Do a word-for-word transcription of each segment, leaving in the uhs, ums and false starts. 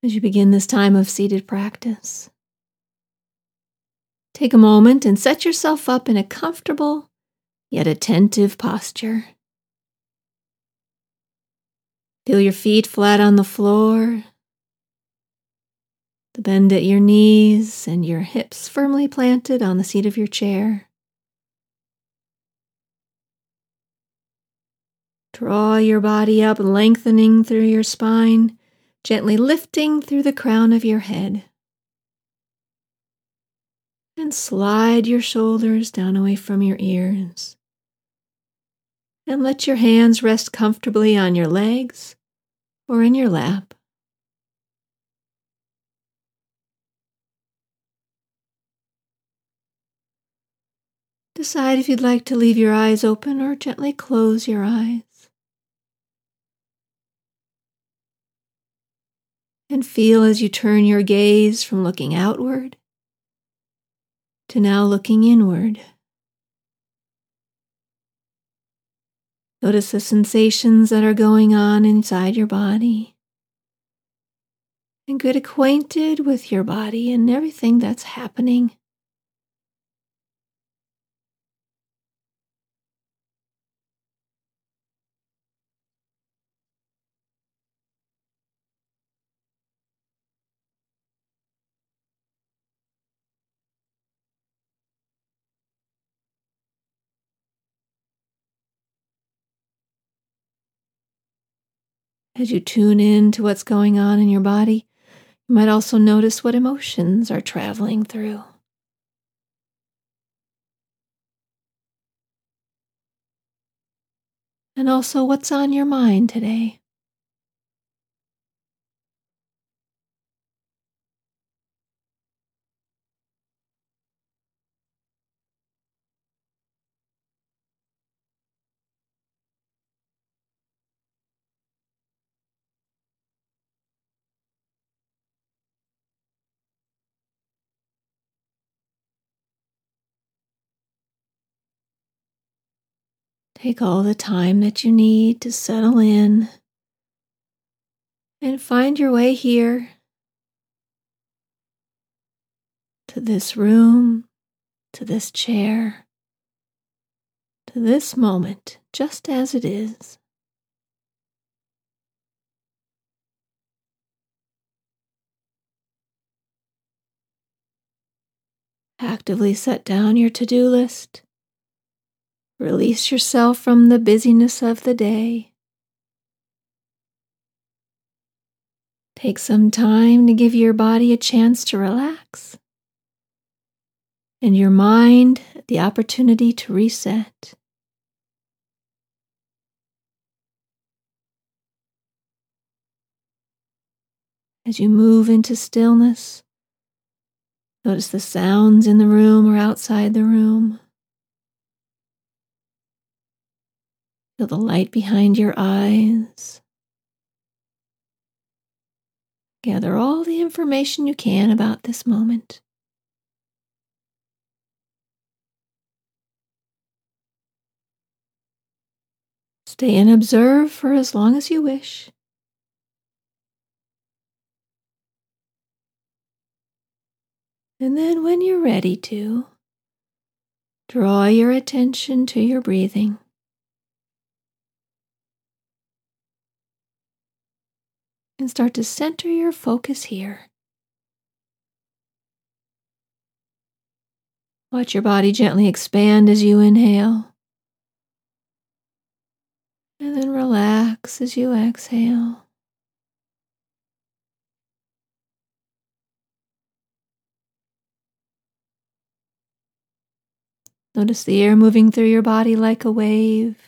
As you begin this time of seated practice, take a moment and set yourself up in a comfortable yet attentive posture. Feel your feet flat on the floor, the bend at your knees, and your hips firmly planted on the seat of your chair. Draw your body up, lengthening through your spine, gently lifting through the crown of your head. And slide your shoulders down away from your ears. And let your hands rest comfortably on your legs or in your lap. Decide if you'd like to leave your eyes open or gently close your eyes. And feel as you turn your gaze from looking outward to now looking inward. Notice the sensations that are going on inside your body. And get acquainted with your body and everything that's happening. As you tune in to what's going on in your body, you might also notice what emotions are traveling through. And also what's on your mind today. Take all the time that you need to settle in and find your way here to this room, to this chair, to this moment, just as it is. Actively set down your to-do list. Release yourself from the busyness of the day. Take some time to give your body a chance to relax and your mind the opportunity to reset. As you move into stillness, notice the sounds in the room or outside the room. Feel the light behind your eyes. Gather all the information you can about this moment. Stay and observe for as long as you wish. And then when you're ready to, draw your attention to your breathing. And start to center your focus here. Watch your body gently expand as you inhale. And then relax as you exhale. Notice the air moving through your body like a wave.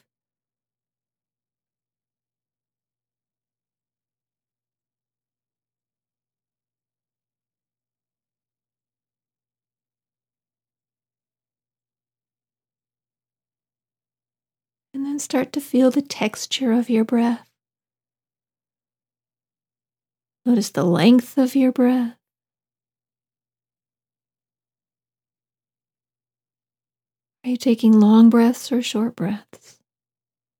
And then start to feel the texture of your breath. Notice the length of your breath. Are you taking long breaths or short breaths?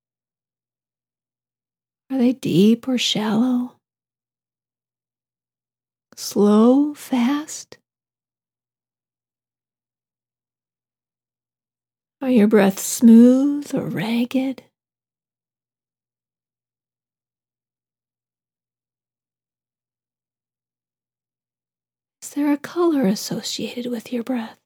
Are they deep or shallow? Slow, fast? Are your breaths smooth or ragged? Is there a color associated with your breath?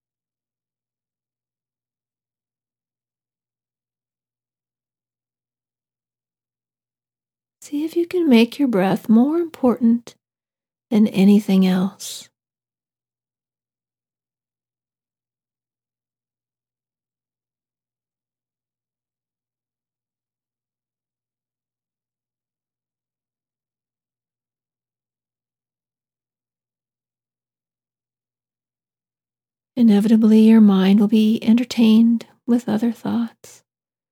See if you can make your breath more important than anything else. Inevitably, your mind will be entertained with other thoughts.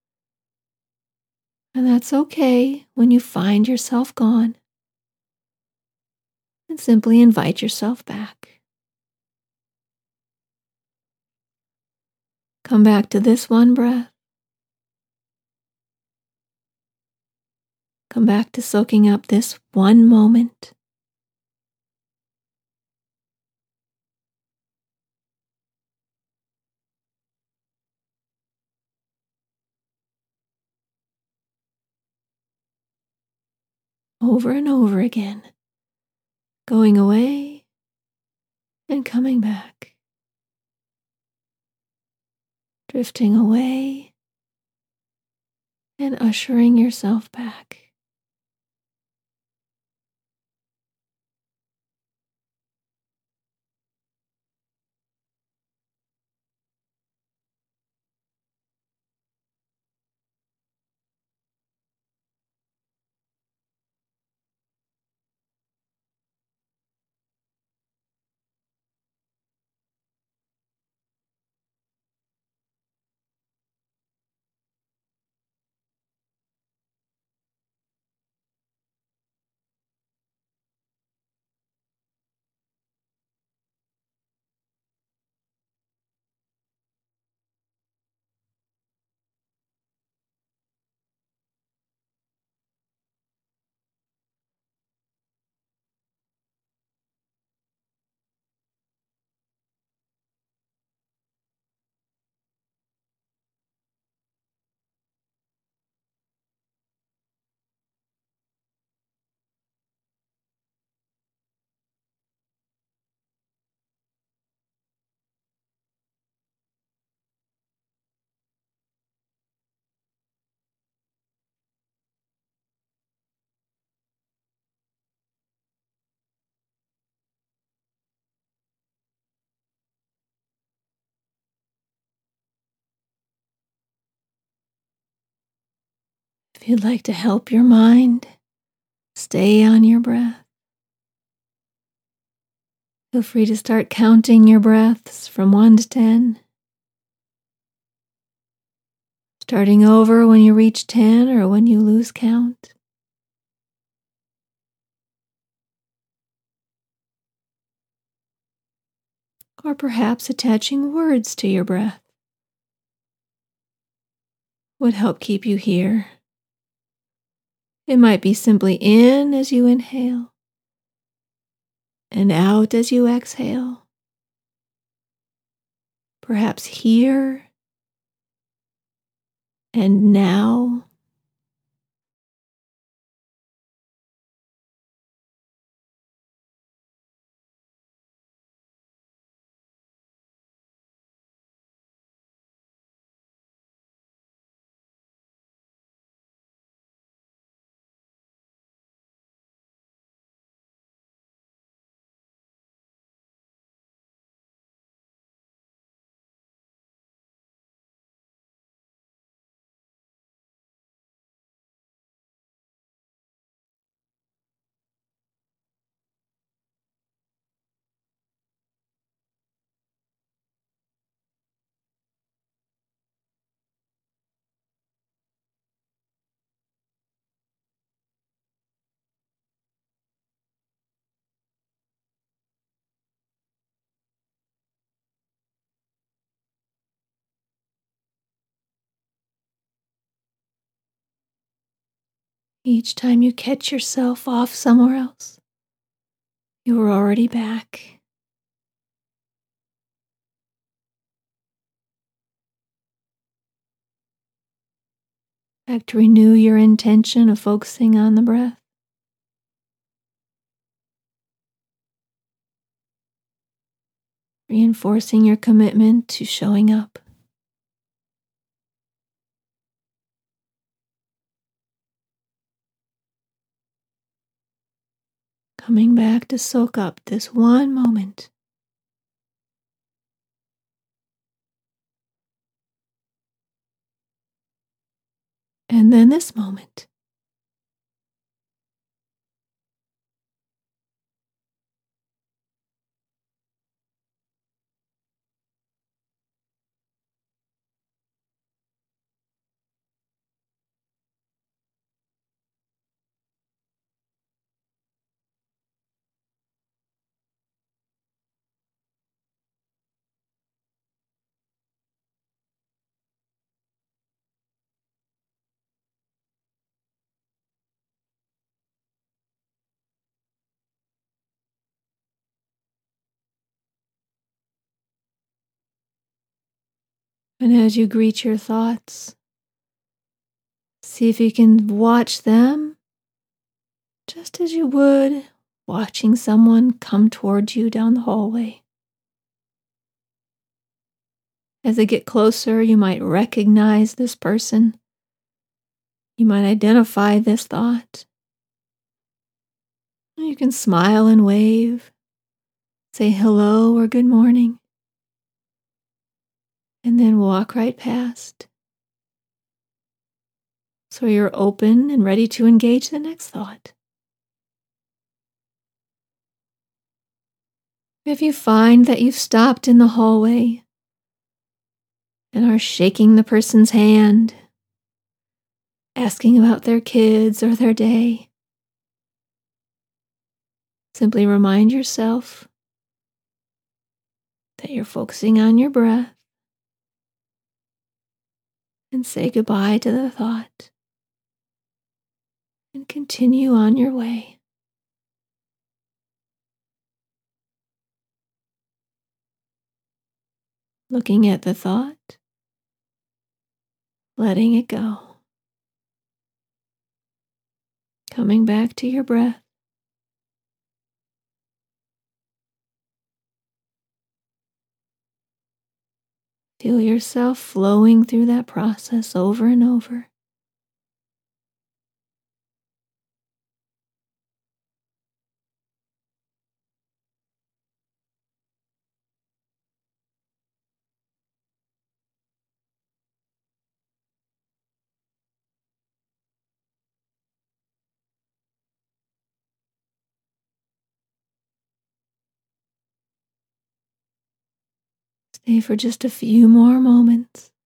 And that's okay when you find yourself gone. And simply invite yourself back. Come back to this one breath. Come back to soaking up this one moment. Over and over again, going away and coming back, drifting away and ushering yourself back. If you'd like to help your mind stay on your breath, feel free to start counting your breaths from one to ten. Starting over when you reach ten or when you lose count. Or perhaps attaching words to your breath would help keep you here. It might be simply in as you inhale and out as you exhale. Perhaps here and now. Each time you catch yourself off somewhere else, you're already back. In fact, renew your intention of focusing on the breath. Reinforcing your commitment to showing up. Coming back to soak up this one moment. And then this moment. And as you greet your thoughts, see if you can watch them just as you would watching someone come towards you down the hallway. As they get closer, you might recognize this person. You might identify this thought. You can smile and wave, say hello or good morning, and then walk right past. So you're open and ready to engage the next thought. If you find that you've stopped in the hallway and are shaking the person's hand, asking about their kids or their day, simply remind yourself that you're focusing on your breath and say goodbye to the thought and continue on your way. Looking at the thought, letting it go. Coming back to your breath. Feel yourself flowing through that process over and over. Stay for just a few more moments.